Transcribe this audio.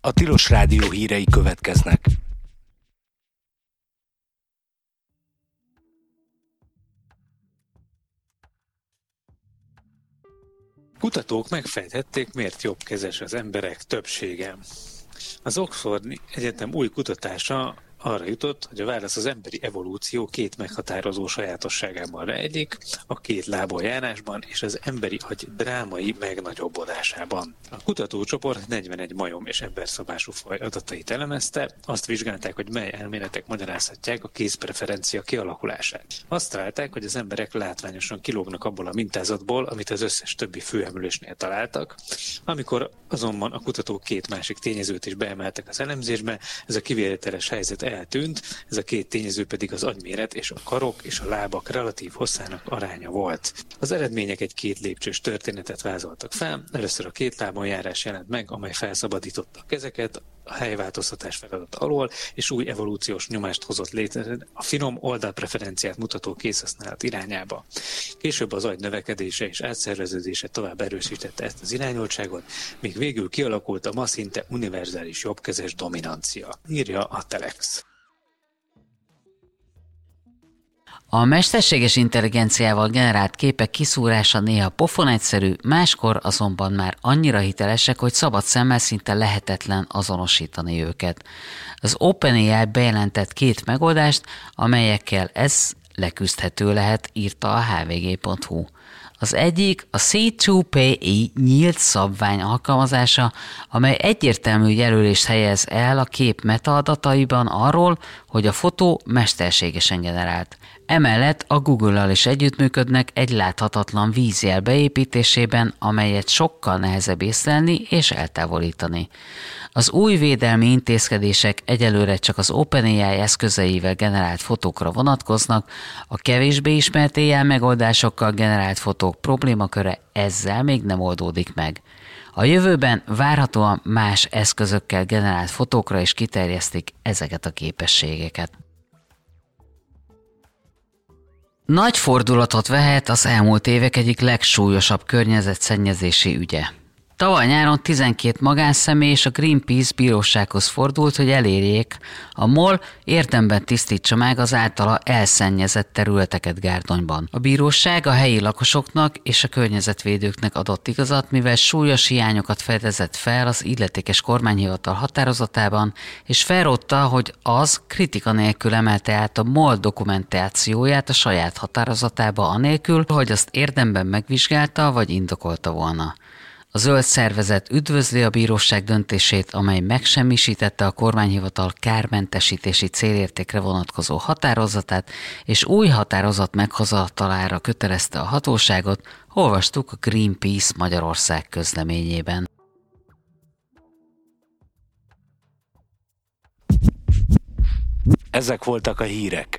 A Tilos Rádió hírei következnek. Kutatók megfejthették, miért jobbkezes az emberek többsége. Az Oxford Egyetem új kutatása arra jutott, hogy a válasz az emberi evolúció két meghatározó sajátosságában rejlik, a két lábon járásban és az emberi agy drámai megnagyobbodásában. A kutatócsoport 41 majom és emberszabású faj adatait elemezte, azt vizsgálták, hogy mely elméletek magyarázhatják a kézpreferencia kialakulását. Azt találták, hogy az emberek látványosan kilógnak abból a mintázatból, amit az összes többi főemlősnél találtak. Amikor azonban a kutatók két másik tényezőt is beemeltek az elemzésbe, ez a kivételes helyzet eltűnt, ez a két tényező pedig az agyméret és a karok és a lábak relatív hosszának aránya volt. Az eredmények egy két lépcsős történetet vázoltak fel. Először a két lábon járás jelent meg, amely felszabadította a kezeket a helyváltoztatás feladat alól, és új evolúciós nyomást hozott létre a finom oldalpreferenciát mutató kézhasználat irányába. Később az agy növekedése és átszerveződése tovább erősítette ezt az irányultságot, míg végül kialakult a ma szinte univerzális jobbkezes dominancia, írja a Telex. A mesterséges intelligenciával generált képek kiszúrása néha pofon egyszerű, máskor azonban már annyira hitelesek, hogy szabad szemmel szinte lehetetlen azonosítani őket. Az OpenAI bejelentett két megoldást, amelyekkel ez leküzdhető lehet, írta a hvg.hu. Az egyik a C2PI nyílt szabvány alkalmazása, amely egyértelmű jelölést helyez el a kép metaadataiban arról, hogy a fotó mesterségesen generált. Emellett a Google-al is együttműködnek egy láthatatlan vízjel beépítésében, amelyet sokkal nehezebb észlelni és eltávolítani. Az új védelmi intézkedések egyelőre csak az OpenAI eszközeivel generált fotókra vonatkoznak, a kevésbé ismert AI megoldásokkal generált fotók problémaköre ezzel még nem oldódik meg. A jövőben várhatóan más eszközökkel generált fotókra is kiterjesztik ezeket a képességeket. Nagy fordulatot vehet az elmúlt évek egyik legsúlyosabb környezetszennyezési ügye. Tavaly nyáron 12 magánszemély és a Greenpeace bírósághoz fordult, hogy elérjék, a MOL érdemben tisztítsa meg az általa elszennyezett területeket Gárdonyban. A bíróság a helyi lakosoknak és a környezetvédőknek adott igazat, mivel súlyos hiányokat fedezett fel az illetékes kormányhivatal határozatában, és felrótta, hogy az kritika nélkül emelte át a MOL dokumentációját a saját határozatába anélkül, hogy azt érdemben megvizsgálta vagy indokolta volna. A zöld szervezet üdvözli a bíróság döntését, amely megsemmisítette a kormányhivatal kármentesítési célértékre vonatkozó határozatát, és új határozat meghozatalára kötelezte a hatóságot, olvastuk a Greenpeace Magyarország közleményében. Ezek voltak a hírek.